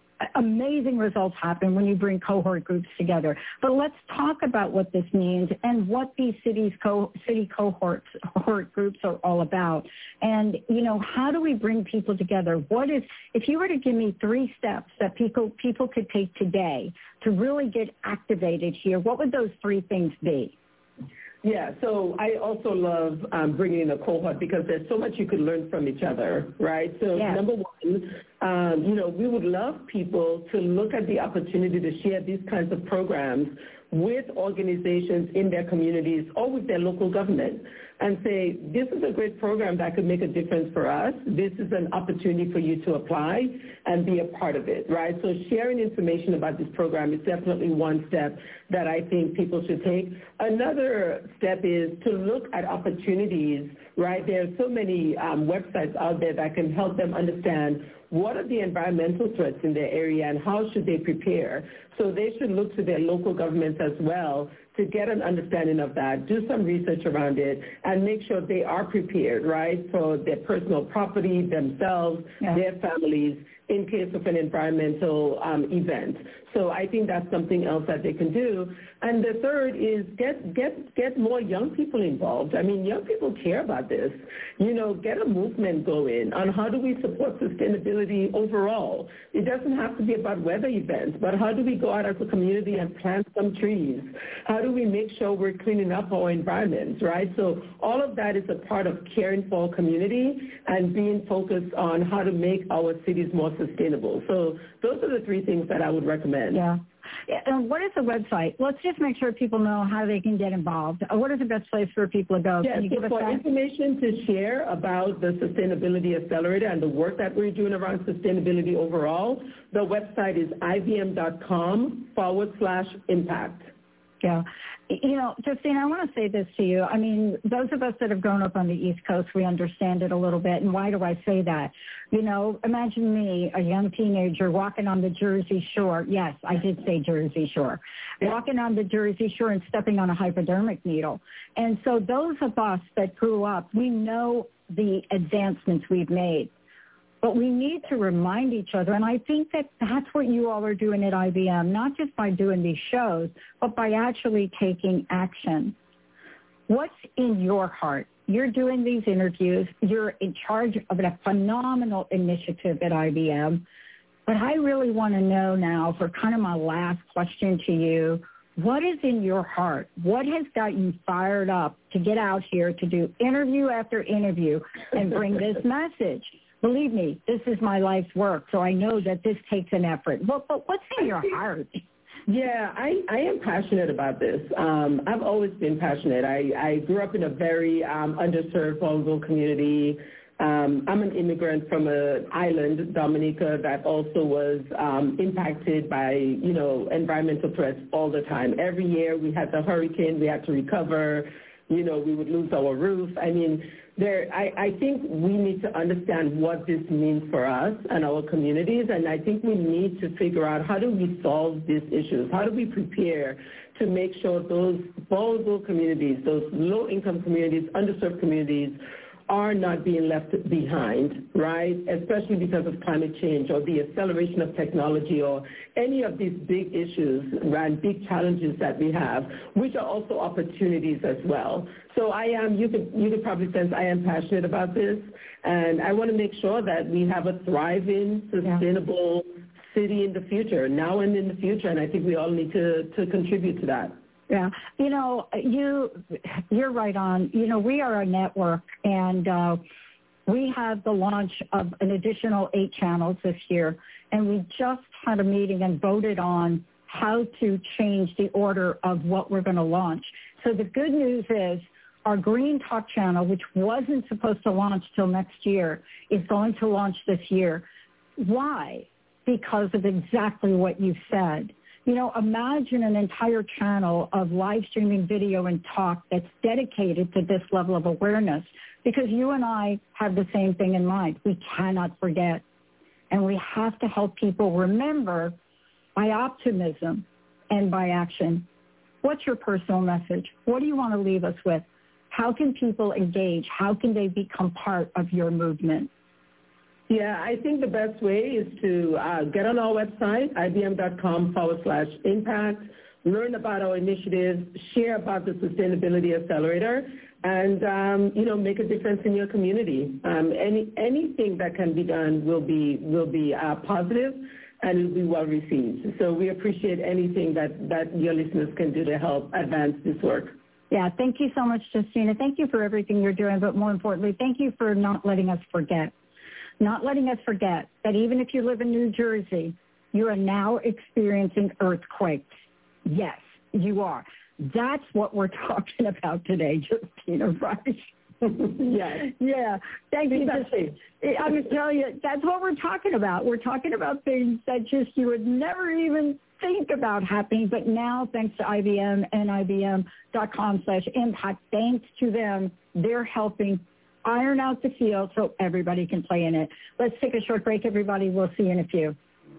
amazing results happen when you bring cohort groups together. But let's talk about what this means and what these cities co- city cohorts cohort groups are all about. And, you know, how do we bring people together? What is, if you were to give me three steps that people people could take today to really get activated here, what would those three things be? Yeah, so I also love um, bringing in a cohort because there's so much you could learn from each other, right? So yes. Number one, um, you know, we would love people to look at the opportunity to share these kinds of programs with organizations in their communities or with their local government and say, this is a great program that could make a difference for us. This is an opportunity for you to apply and be a part of it, right? So sharing information about this program is definitely one step that I think people should take. Another step is to look at opportunities, right? There are so many um, websites out there that can help them understand what are the environmental threats in their area and how should they prepare. So they should look to their local governments as well to get an understanding of that, do some research around it, and make sure they are prepared, right, for their personal property, themselves, yeah. their families, in case of an environmental um, event. So I think that's something else that they can do. And the third is get get get more young people involved. I mean, young people care about this. You know, get a movement going on how do we support sustainability overall. It doesn't have to be about weather events, but how do we go out as a community and plant some trees? How do we make sure we're cleaning up our environments, right? So all of that is a part of caring for our community and being focused on how to make our cities more sustainable. So those are the three things that I would recommend. Yeah. And what is the website? Let's just make sure people know how they can get involved. What is the best place for people to go? Yes, can you so give us for that? information to share about the Sustainability Accelerator and the work that we're doing around sustainability overall, the website is ivm.com forward slash impact. Yeah. You know, Justine, I want to say this to you. I mean, those of us that have grown up on the East Coast, we understand it a little bit. And why do I say that? You know, imagine me, a young teenager, walking on the Jersey Shore. Yes, I did say Jersey Shore. Walking on the Jersey Shore and stepping on a hypodermic needle. And so those of us that grew up, we know the advancements we've made. But we need to remind each other, and I think that that's what you all are doing at I B M, not just by doing these shows, but by actually taking action. What's in your heart? You're doing these interviews. You're in charge of a phenomenal initiative at I B M. But I really want to know now, for kind of my last question to you, what is in your heart? What has got you fired up to get out here to do interview after interview and bring this message? Believe me, this is my life's work, so I know that this takes an effort. But, but what's in your heart? Yeah, I, I am passionate about this. Um, I've always been passionate. I, I grew up in a very um, underserved, vulnerable community. Um, I'm an immigrant from an island, Dominica, that also was um, impacted by, you know, environmental threats all the time. Every year we had the hurricane, we had to recover. you know, we would lose our roof. I mean, there, I, I think we need to understand what this means for us and our communities, and I think we need to figure out how do we solve these issues? How do we prepare to make sure those vulnerable communities, those low-income communities, underserved communities, are not being left behind, right, especially because of climate change or the acceleration of technology or any of these big issues and big challenges that we have, which are also opportunities as well. So I am, you could, you could probably sense I am passionate about this, and I want to make sure that we have a thriving, sustainable yeah. city in the future, now and in the future, and I think we all need to, to contribute to that. Yeah, you know, you, you're right on. You know, we are a network, and uh, we have the launch of an additional eight channels this year, and we just had a meeting and voted on how to change the order of what we're going to launch. So the good news is our Green Talk channel, which wasn't supposed to launch till next year, is going to launch this year. Why? Because of exactly what you said. You know, imagine an entire channel of live streaming video and talk that's dedicated to this level of awareness, because you and I have the same thing in mind. We cannot forget, and we have to help people remember by optimism and by action. What's your personal message? What do you want to leave us with? How can people engage? How can they become part of your movement? Yeah, I think the best way is to uh, get on our website, ibm.com forward slash impact, learn about our initiatives, share about the Sustainability Accelerator, and, um, you know, make a difference in your community. Um, any anything that can be done will be, will be uh, positive and will be well received. So we appreciate anything that, that your listeners can do to help advance this work. Yeah, thank you so much, Justina. Thank you for everything you're doing, but more importantly, thank you for not letting us forget. Not letting us forget that even if you live in New Jersey, you are now experiencing earthquakes. Yes, you are. That's what we're talking about today, Justina, right? Yes. Yeah. Thank you, Justina. I'm going to tell you, that's what we're talking about. We're talking about things that just you would never even think about happening, but now thanks to I B M and I B M dot com slash impact, thanks to them, they're helping iron out the field so everybody can play in it. Let's take a short break, everybody. We'll see you in a few.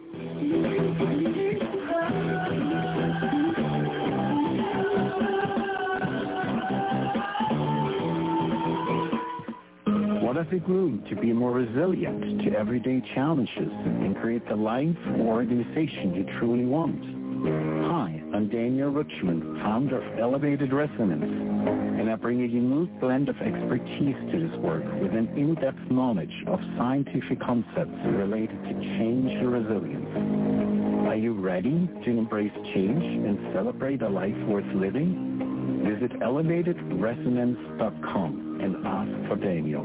What does it mean to be more resilient to everyday challenges and create the life or organization you truly want? Hi, I'm Daniel Rutschman, founder of Elevated Resonance, and I bring a unique blend of expertise to this work with an in-depth knowledge of scientific concepts related to change and resilience. Are you ready to embrace change and celebrate a life worth living? Visit elevated resonance dot com and ask for Daniel.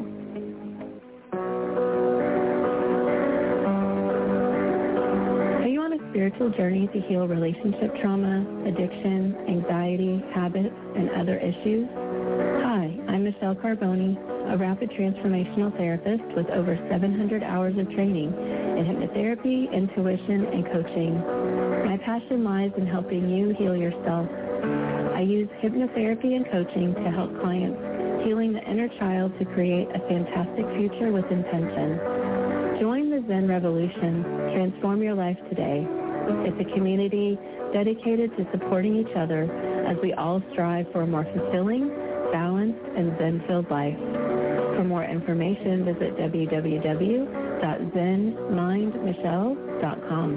Spiritual journey to heal relationship trauma, addiction, anxiety, habits, and other issues? Hi, I'm Michelle Carboni, a rapid transformational therapist with over seven hundred hours of training in hypnotherapy, intuition, and coaching. My passion lies in helping you heal yourself. I use hypnotherapy and coaching to help clients healing the inner child to create a fantastic future with intention. Join the Zen Revolution. Transform your life today. It's a community dedicated to supporting each other as we all strive for a more fulfilling, balanced, and Zen-filled life. For more information, visit w w w dot zen mind michelle dot com.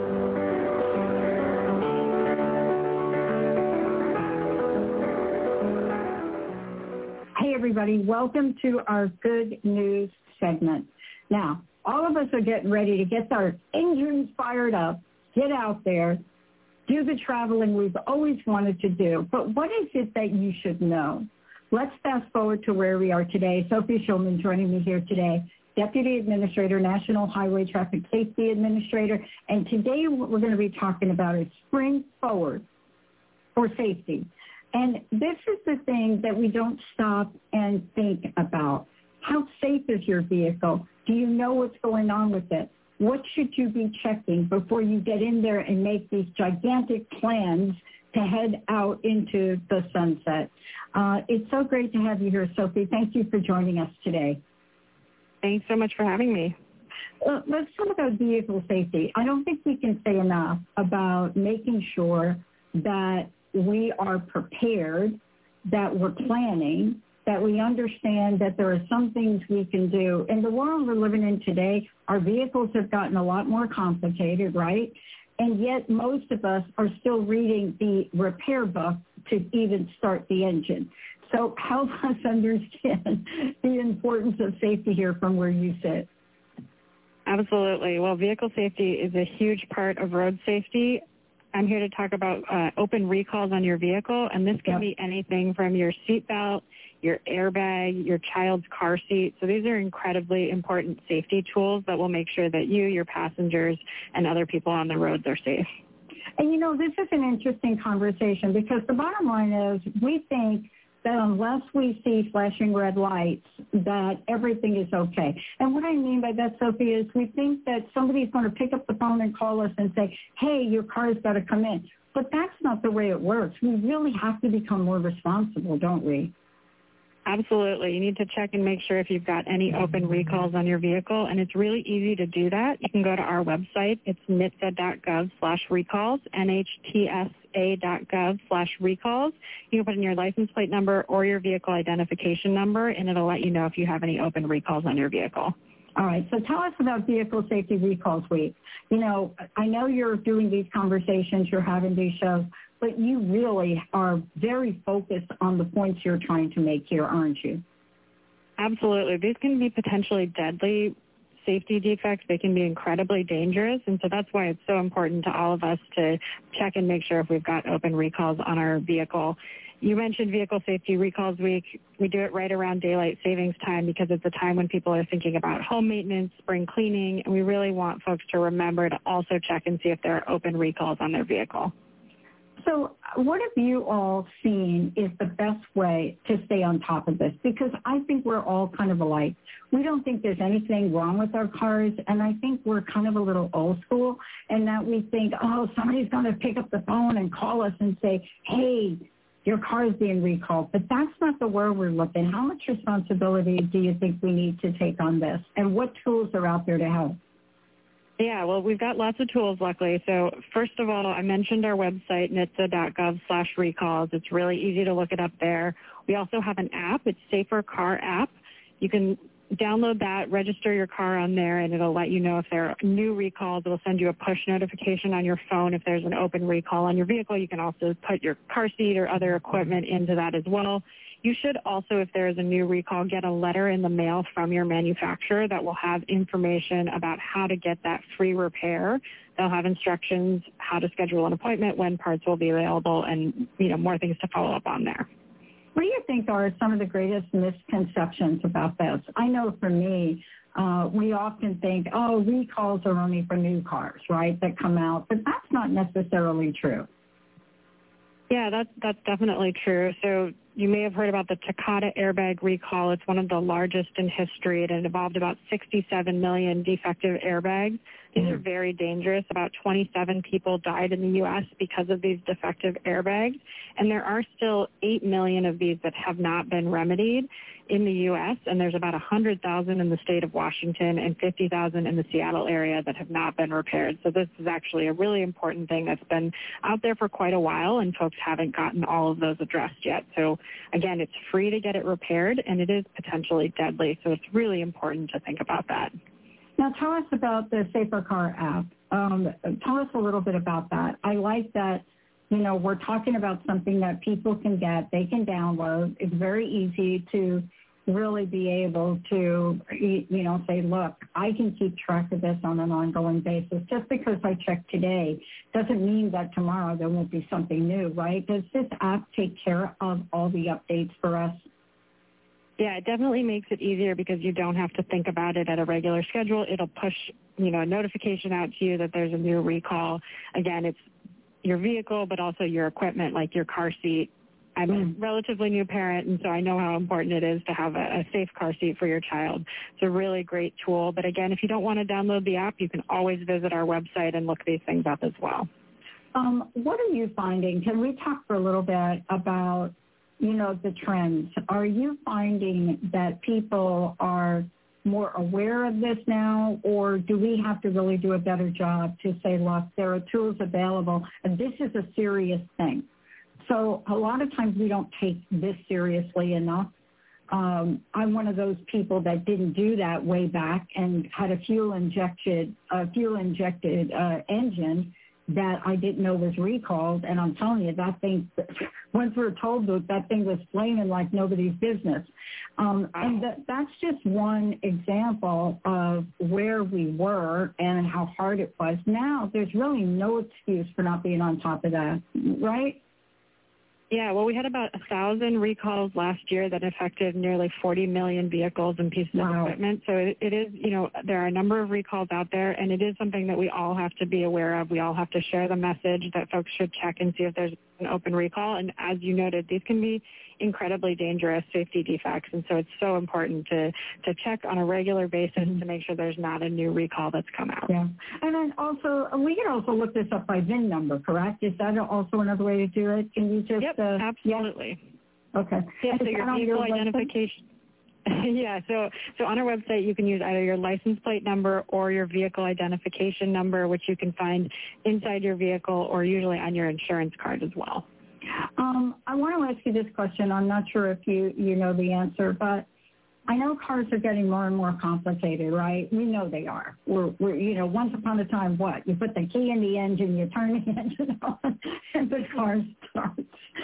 Hey, everybody. Welcome to our Good News segment. Now, all of us are getting ready to get our engines fired up, get out there, do the traveling we've always wanted to do. But what is it that you should know? Let's fast forward to where we are today. Sophie Schulman joining me here today, Deputy Administrator, National Highway Traffic Safety Administrator. And today what we're going to be talking about is Spring Forward for Safety. And this is the thing that we don't stop and think about. How safe is your vehicle? Do you know what's going on with it? What should you be checking before you get in there and make these gigantic plans to head out into the sunset. Uh, it's so great to have you here, Sophie. Thank you for joining us today. Thanks so much for having me. Uh, let's talk about vehicle safety. I don't think we can say enough about making sure that we are prepared, that we're planning, that we understand that there are some things we can do. In the world we're living in today, our vehicles have gotten a lot more complicated, right? And yet most of us are still reading the repair book to even start the engine. So help us understand the importance of safety here from where you sit. Absolutely. Well, vehicle safety is a huge part of road safety. I'm here to talk about uh, open recalls on your vehicle, and this can yep. be anything from your seatbelt, your airbag, your child's car seat. So these are incredibly important safety tools that will make sure that you, your passengers, and other people on the roads are safe. And, you know, this is an interesting conversation because the bottom line is we think that unless we see flashing red lights, that everything is okay. And what I mean by that, Sophie, is we think that somebody's going to pick up the phone and call us and say, hey, your car's got to come in. But that's not the way it works. We really have to become more responsible, don't we? Absolutely. You need to check and make sure if you've got any open recalls on your vehicle, and it's really easy to do that. You can go to our website. It's N H T S A dot gov slash recalls, N H T S A dot gov slash recalls. You can put in your license plate number or your vehicle identification number, and it'll let you know if you have any open recalls on your vehicle. All right, so tell us about Vehicle Safety Recalls Week. You know, I know you're doing these conversations, you're having these shows, but you really are very focused on the points you're trying to make here, aren't you? Absolutely. These can be potentially deadly safety defects. They can be incredibly dangerous, and so that's why it's so important to all of us to check and make sure if we've got open recalls on our vehicle. You mentioned Vehicle Safety Recalls Week. We do it right around daylight savings time because it's a time when people are thinking about home maintenance, spring cleaning, and we really want folks to remember to also check and see if there are open recalls on their vehicle. So what have you all seen is the best way to stay on top of this? Because I think we're all kind of alike. We don't think there's anything wrong with our cars, and I think we're kind of a little old school in that we think, oh, somebody's going to pick up the phone and call us and say, hey, your car is being recalled. But that's not the way we're looking. How much responsibility do you think we need to take on this, and what tools are out there to help? Yeah, well, we've got lots of tools, luckily. So first of all, I mentioned our website, N H T S A dot gov slash recalls. It's really easy to look it up there. We also have an app. It's Safer Car app. You can download that, register your car on there, and it'll let you know if there are new recalls. It'll send you a push notification on your phone if there's an open recall on your vehicle. You can also put your car seat or other equipment into that as well. You should also, if there is a new recall, get a letter in the mail from your manufacturer that will have information about how to get that free repair. They'll have instructions how to schedule an appointment, when parts will be available, and, you know, more things to follow up on there. What do you think are some of the greatest misconceptions about this? I know for me, uh, we often think, oh, recalls are only for new cars, right, that come out, but that's not necessarily true. Yeah, that's, that's definitely true. So you may have heard about the Takata airbag recall. It's one of the largest in history. It involved about sixty-seven million defective airbags. These mm-hmm. are very dangerous. About twenty-seven people died in the U S because of these defective airbags. And there are still eight million of these that have not been remedied in the U S, and there's about one hundred thousand in the state of Washington and fifty thousand in the Seattle area that have not been repaired. So this is actually a really important thing that's been out there for quite a while, and folks haven't gotten all of those addressed yet. So again, it's free to get it repaired, and it is potentially deadly. So it's really important to think about that. Now tell us about the Safer Car app. Um, tell us a little bit about that. I like that. You know, we're talking about something that people can get, they can download. It's very easy to really be able to, you know, say, look, I can keep track of this on an ongoing basis. Just because I check today doesn't mean that tomorrow there won't be something new, right? Does this app take care of all the updates for us? Yeah, it definitely makes it easier because you don't have to think about it at a regular schedule. It'll push, you know, a notification out to you that there's a new recall. Again, it's your vehicle, but also your equipment, like your car seat. I'm mm. a relatively new parent, and so I know how important it is to have a, a safe car seat for your child. It's a really great tool. But again, if you don't want to download the app, you can always visit our website and look these things up as well. Um, what are you finding? Can we talk for a little bit about, you know, the trends? Are you finding that people are more aware of this now, or do we have to really do a better job to say, look, there are tools available, and this is a serious thing? So a lot of times we don't take this seriously enough. Um, I'm one of those people that didn't do that way back and had a fuel injected, uh, fuel injected uh, engine that I didn't know was recalled. And I'm telling you, that thing, once we were told that that thing was flaming like nobody's business. Um, and that, that's just one example of where we were and how hard it was. Now, there's really no excuse for not being on top of that, right? Yeah, well, we had about a thousand recalls last year that affected nearly forty million vehicles and pieces Wow. of equipment. So it, it is, you know, there are a number of recalls out there, and it is something that we all have to be aware of. We all have to share the message that folks should check and see if there's an open recall. And as you noted, these can be incredibly dangerous safety defects, and so it's so important to, to check on a regular basis mm-hmm. to make sure there's not a new recall that's come out. Yeah, and then also, we can also look this up by V I N number, correct? Is that also another way to do it? Can you just... Yep, uh, absolutely. Yeah? Okay. Yeah, so Is your vehicle your identification... yeah, so so on our website, you can use either your license plate number or your vehicle identification number, which you can find inside your vehicle or usually on your insurance card as well. Um, I want to ask you this question. I'm not sure if you, you know the answer, but I know cars are getting more and more complicated, right? We know they are. We're, we're, you know, once upon a time, what? You put the key in the engine, you turn the engine on, and the car starts.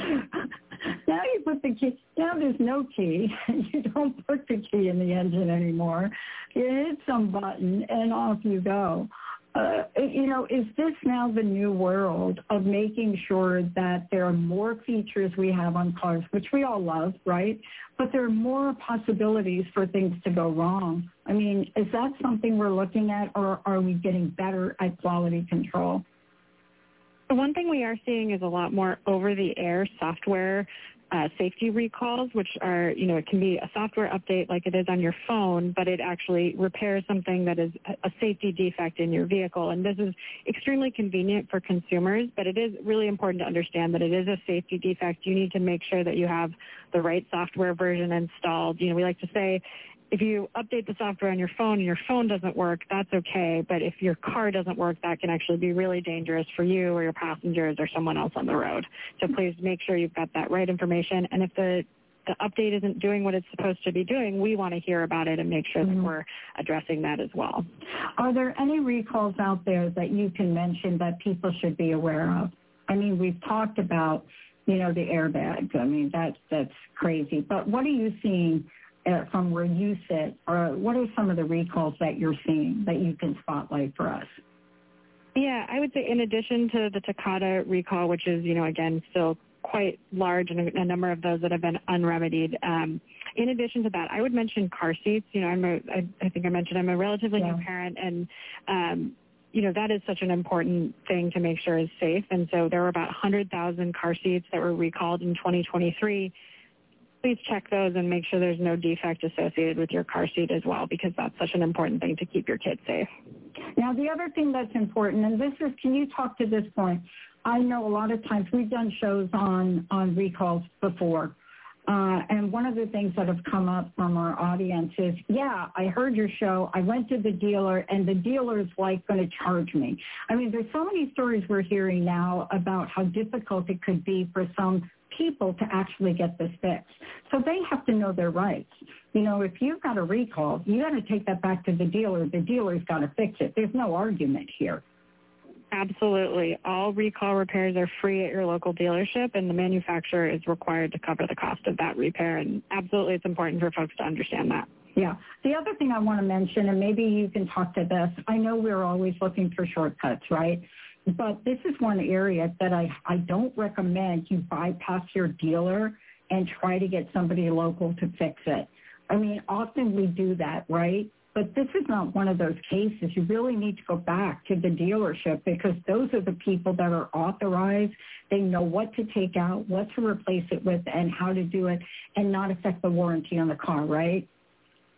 Now you put the key, now there's no key. You don't put the key in the engine anymore. You hit some button, and off you go. Uh, you know, is this now the new world of making sure that there are more features we have on cars, which we all love, right? But there are more possibilities for things to go wrong. I mean, is that something we're looking at, or are we getting better at quality control? The one thing we are seeing is a lot more over-the-air software Uh, safety recalls, which are, you know, it can be a software update like it is on your phone, but it actually repairs something that is a safety defect in your vehicle. And this is extremely convenient for consumers, but it is really important to understand that it is a safety defect. You need to make sure that you have the right software version installed. You know, we like to say, if you update the software on your phone and your phone doesn't work, that's okay. But if your car doesn't work, that can actually be really dangerous for you or your passengers or someone else on the road. So please make sure you've got that right information. And if the, the update isn't doing what it's supposed to be doing, we want to hear about it and make sure mm-hmm. that we're addressing that as well. Are there any recalls out there that you can mention that people should be aware of? I mean, we've talked about, you know, the airbags. I mean, that's, that's crazy. But what are you seeing Uh, from where you sit, or what are some of the recalls that you're seeing that you can spotlight for us? Yeah, I would say in addition to the Takata recall, which is, you know, again, still quite large and a, a number of those that have been unremedied, um, in addition to that, I would mention car seats. You know, I'm a, I, I think I mentioned I'm a relatively yeah. new parent, and um, you know, that is such an important thing to make sure is safe. And so there were about one hundred thousand car seats that were recalled in twenty twenty-three. Please check those and make sure there's no defect associated with your car seat as well, because that's such an important thing to keep your kids safe. Now, the other thing that's important, and this is, can you talk to this point? I know a lot of times we've done shows on, on recalls before, uh, and one of the things that have come up from our audience is, yeah, I heard your show, I went to the dealer, and the dealer is like going to charge me. I mean, there's so many stories we're hearing now about how difficult it could be for some people to actually get this fixed. So they have to know their rights. You know, if you've got a recall, you got to take that back to the dealer. The dealer's got to fix it. There's no argument here. Absolutely. All recall repairs are free at your local dealership, and the manufacturer is required to cover the cost of that repair. And absolutely, it's important for folks to understand that. Yeah. The other thing I want to mention, and maybe you can talk to this, I know we're always looking for shortcuts, right? But this is one area that I, I don't recommend you bypass your dealer and try to get somebody local to fix it. I mean, often we do that, right? But this is not one of those cases. You really need to go back to the dealership, because those are the people that are authorized. They know what to take out, what to replace it with, and how to do it and not affect the warranty on the car, right?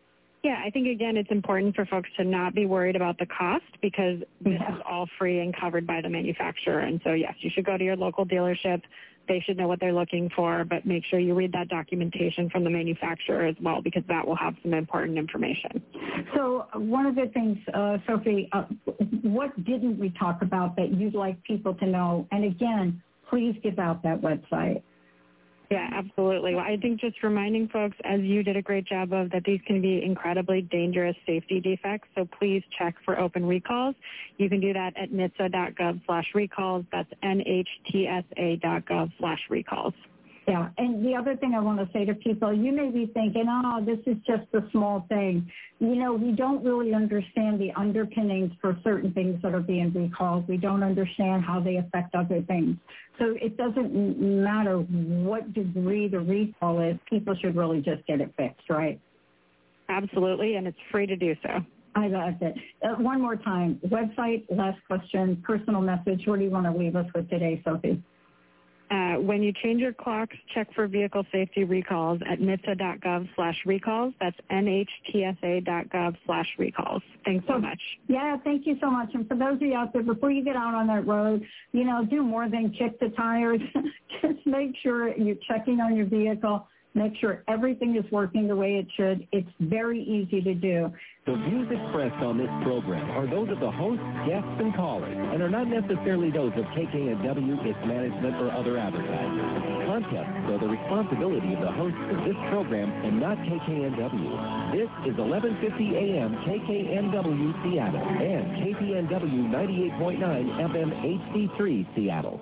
Yeah, I think, again, it's important for folks to not be worried about the cost because this Yeah. is all free and covered by the manufacturer. And so, yes, you should go to your local dealership. They should know what they're looking for, but make sure you read that documentation from the manufacturer as well because that will have some important information. So one of the things, uh, Sophie, uh, what didn't we talk about that you'd like people to know? And again, please give out that website. Yeah, absolutely. Well, I think just reminding folks, as you did a great job of, that these can be incredibly dangerous safety defects. So please check for open recalls. You can do that at N H T S A dot gov slash recalls. That's N H T S A dot gov slash recalls. Yeah, and the other thing I want to say to people, you may be thinking, oh, this is just a small thing. You know, we don't really understand the underpinnings for certain things that are being recalled. We don't understand how they affect other things. So it doesn't matter what degree the recall is. People should really just get it fixed, right? Absolutely, and it's free to do so. I love it. Uh, one more time, website, last question, personal message. What do you want to leave us with today, Sophie? Uh, when you change your clocks, check for vehicle safety recalls at N H T S A dot gov slash recalls. That's N H T S A dot gov slash recalls. Thanks so much. Yeah, thank you so much. And for those of you out there, before you get out on that road, you know, do more than kick the tires. Just make sure you're checking on your vehicle. Make sure everything is working the way it should. It's very easy to do. The views expressed on this program are those of the hosts, guests, and callers, and are not necessarily those of K K N W, its management, or other advertisers. Contests are the responsibility of the hosts of this program and not K K N W. This is eleven fifty A M K K N W Seattle and K P N W ninety-eight point nine F M H D three Seattle.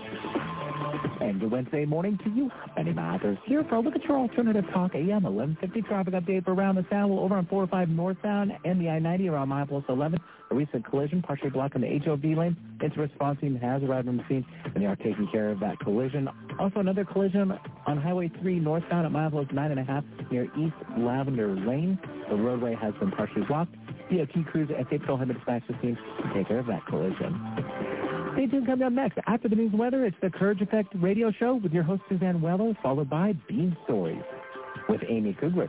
And good Wednesday morning to you. Benny Mathers here for a look at your alternative talk A M eleven fifty traffic update for around the Saddle over on four oh five northbound and the I ninety around Milepost eleven. A recent collision partially blocking the H O V lane. Its response team has arrived on the scene and they are taking care of that collision. Also another collision on Highway three northbound at Milepost nine and a half near East Lavender Lane. The roadway has been partially blocked. D O T crews and State Patrol have been dispatched to the scene to take care of that collision. Stay tuned. Coming up next, after the news and weather, it's the Courage Effect radio show with your host, Suzanne Weller, followed by Bean Stories with Amy Kugler.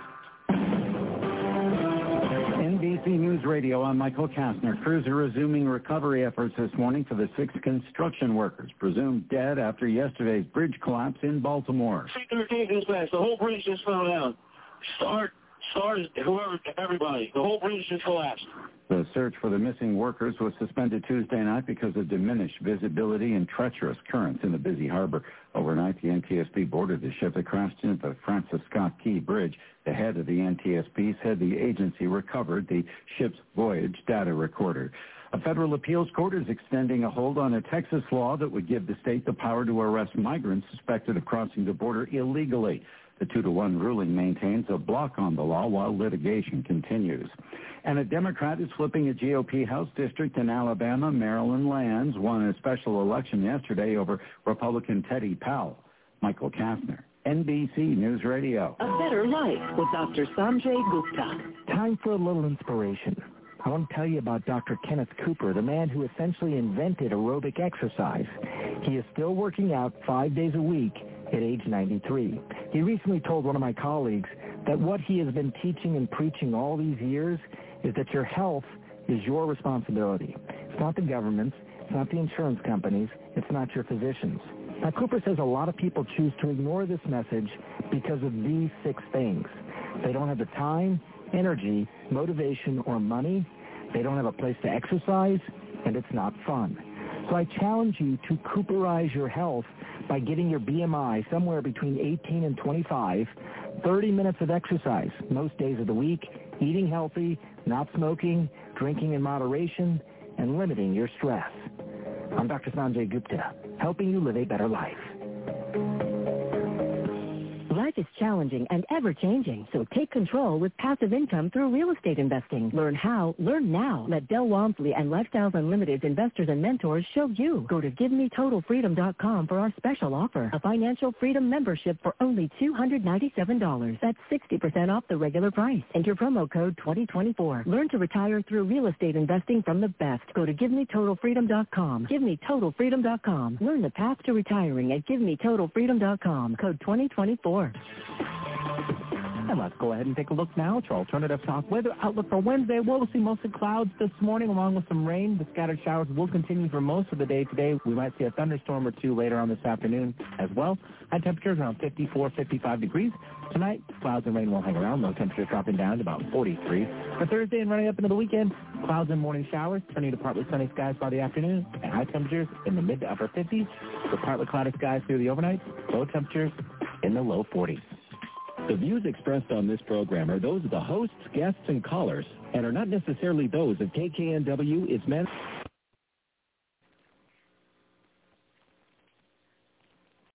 N B C News Radio, I'm Michael Kastner. Crews are resuming recovery efforts this morning for the six construction workers presumed dead after yesterday's bridge collapse in Baltimore. C thirteen dispatch, the whole bridge just fell down. Start, start, whoever, everybody. The whole bridge just collapsed. The search for the missing workers was suspended Tuesday night because of diminished visibility and treacherous currents in the busy harbor. Overnight, the N T S B boarded the ship that crashed into the Francis Scott Key Bridge. The head of the N T S B said the agency recovered the ship's voyage data recorder. A federal appeals court is extending a hold on a Texas law that would give the state the power to arrest migrants suspected of crossing the border illegally. The two to one ruling maintains a block on the law while litigation continues. And a Democrat is flipping a G O P House district in Alabama. Maryland Lands won a special election yesterday over Republican Teddy Powell. Michael Kastner, N B C News Radio. A Better Life with Doctor Sanjay Gupta. Time for a little inspiration. I want to tell you about Doctor Kenneth Cooper, the man who essentially invented aerobic exercise. He is still working out five days a week at age ninety-three. He recently told one of my colleagues that what he has been teaching and preaching all these years is that your health is your responsibility. It's not the government's, it's not the insurance companies, it's not your physicians. Now, Cooper says a lot of people choose to ignore this message because of these six things. They don't have the time, energy, motivation, or money. They don't have a place to exercise, and it's not fun. So I challenge you to Cooperize your health by getting your B M I somewhere between eighteen and twenty-five, thirty minutes of exercise most days of the week, eating healthy, not smoking, drinking in moderation, and limiting your stress. I'm Doctor Sanjay Gupta, helping you live a better life. Life is challenging and ever-changing, so take control with passive income through real estate investing. Learn how, learn now. Let Del Walmsley and Lifestyles Unlimited's investors and mentors show you. Go to give me total freedom dot com for our special offer, a financial freedom membership for only two hundred ninety-seven dollars. That's sixty percent off the regular price. Enter promo code twenty twenty-four. Learn to retire through real estate investing from the best. Go to give me total freedom dot com. give me total freedom dot com. Learn the path to retiring at give me total freedom dot com. Code twenty twenty-four. And let's go ahead and take a look now at our Alternative Talk weather outlook for Wednesday. Well, we'll see mostly clouds this morning along with some rain. The scattered showers will continue for most of the day today. We might see a thunderstorm or two later on this afternoon as well. High temperatures around fifty-four, fifty-five degrees. Tonight, clouds and rain will hang around. Low temperatures dropping down to about forty-three. For Thursday and running up into the weekend, clouds and morning showers turning to partly sunny skies by the afternoon. And high temperatures in the mid to upper fifties with partly cloudy skies through the overnight. Low temperatures in the low forties. The views expressed on this program are those of the hosts, guests, and callers, and are not necessarily those of K K N W, its men.